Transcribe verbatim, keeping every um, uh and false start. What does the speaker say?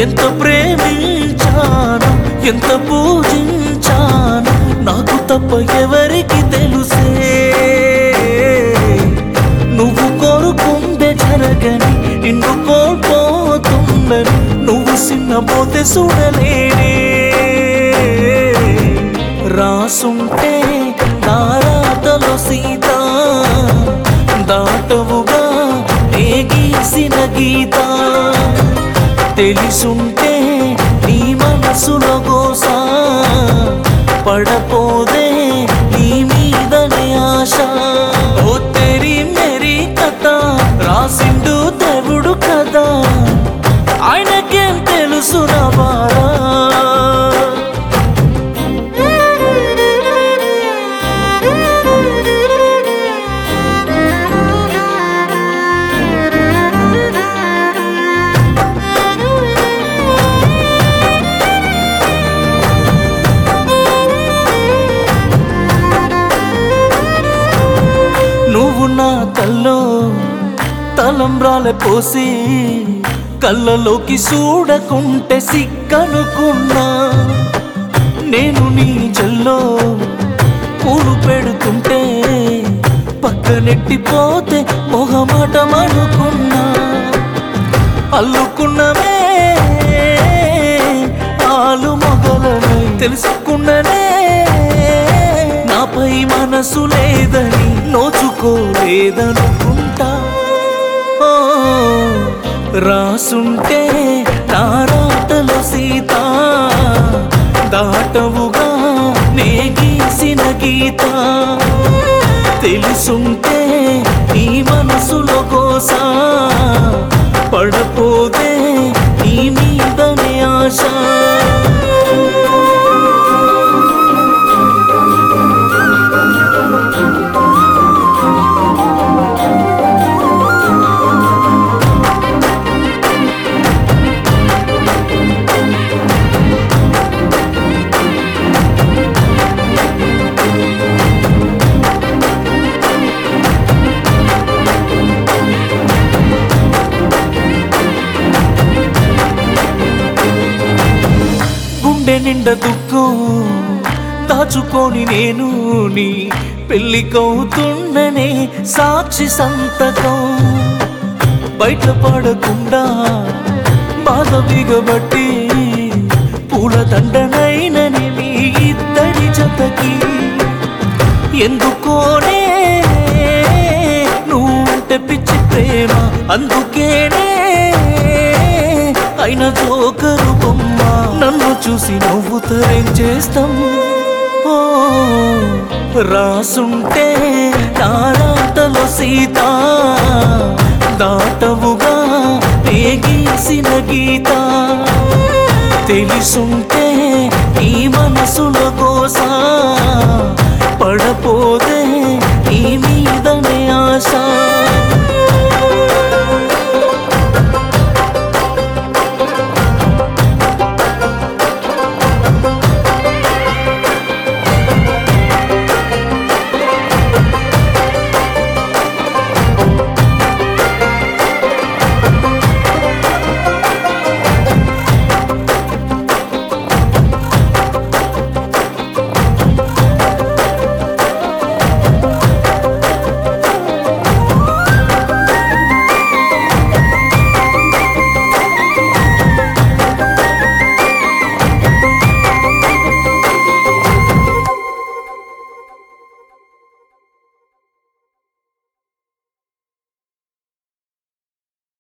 ఎంత ప్రేమించాను, ఎంత పూజించాను, నాకు తప్ప ఎవరికి తెలుసే. నువ్వు కోరుకుందే జరగని, నిన్ను కోల్పోతుందని, నువ్వు సిన్నపోతే చూడలేనే. రాసుంటే నా రాతలో సీత, దాటవుగా నే గీసిన గీత. తెలిసుంటే నీ మనసులో గోసా, పడపోదే నీ మీదనే ఆశ. ఓ తెరి మెరి కథ రాసిండు దేవుడు కదా, ఆయనకేం తెలుసు నా బాధ. నువ్వు నా కల్లో తలంబ్రాల పోసి, కళ్ళలోకి చూడకుంటే సిగ్గనుకున్నా. నేను నీ జల్లో పూలు పెడుతుంటే పక్కనెట్టిపోతే మొహమాటమనుకున్నా. అల్లుకున్నమే ఆలు మొగలనై తెలుసుకున్ననే, నాపై మనసు లేదని నోచుకోలేదనుకుంటా. ఓ రాసుంటే నా రాతలో సీత, దాటవుగా నే గీసిన గీత. తెలుసుంటే నీ మనసులో కోసా, పడపోతే నీ మీదనే ఆశ. గుండె నిండా దుఃఖం దాచుకొని నేను నీ పెళ్ళికవుతుండనే సాక్షి సంతకం. బయటపడకుండా బాధ బిగబట్టి పూల దండనైనని మీ ఇద్దరి జతకి. ఎందుకోనే నువ్వుంటే పిచ్చి ప్రేమ, అందుకేనే అయిన జోకరు బొమ్మ. నన్ను చూసి నవ్వుతారేం చేస్తాం. ఓ రాసుంటే నా రాతలో సీత, దాటవుగా నే గీసిన గీత. తెలిసుంటే నీ మనసులో కోసా, పడపోదే